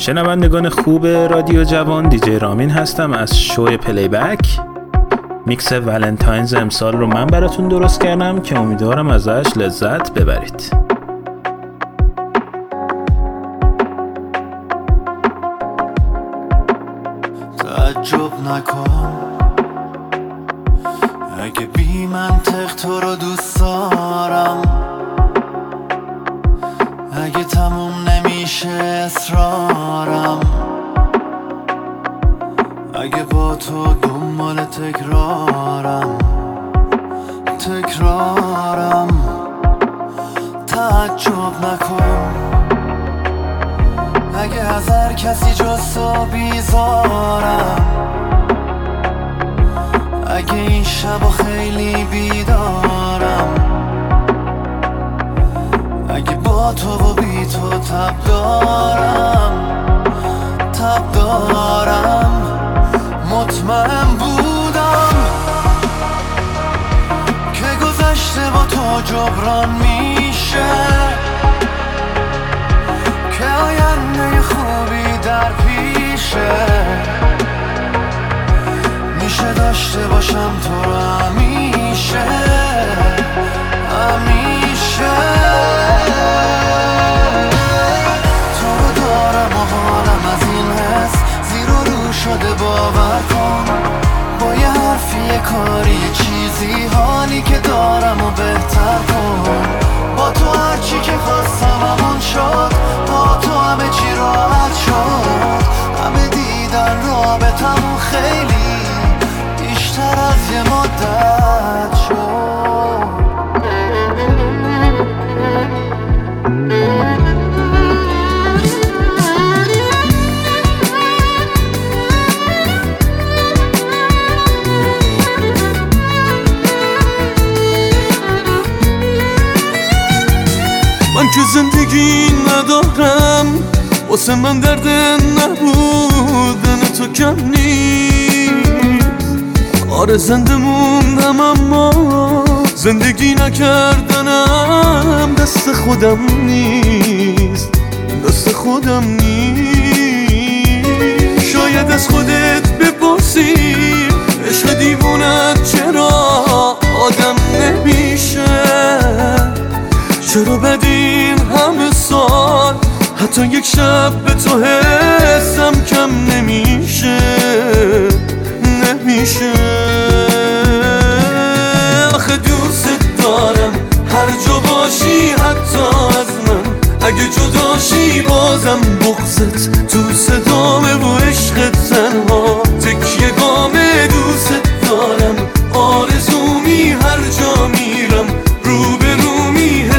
شنوندگان خوب رادیو جوان، دیجی رامین هستم از شو پلی بک. میکس ولنتاینز امسال رو من براتون درست کردم که امیدوارم ازش لذت ببرید. تعجب نکن اگه بی منطق تو رو دوست دارم، اگه تموم نمیشه اصرارم، اگه با تو دنبال تکرارم. تعجب نکن اگه از هر کسی جز تو بیزارم، اگه این شب خیلی بیدارم، اگه با تو و بی تو تب دارم. مطمئن بودم که گذشته با تو جبران میشه، که آینده خوبی در پیشه، میشه داشته باشم تو رو همیشه. تو رو دارم و حالم از این حس زیر و رو شده، باور کن با یه حرفی یه کاری یه چیزی حالی که دارم و بهتر کن. با تو هرچی که خواستم همون شد، با تو همه چی راحت شد، همه دیدن رابطمون خیلی بیشتر از یه مدت شد. من که زندگی ندارم، واسه من درد نبودن تو کم نیست. آره زنده موندم اما زندگی نکردنم دست خودم نیست. شاید از خودت بپرسی عشق دیوونت چرا آدم نمیشه، چرا بدین همه سال حتی یک شب به تو حسم کم نمیشه. آخه دوست دارم هر جا باشی حتی از من، اگه جداشی بازم بغضت تو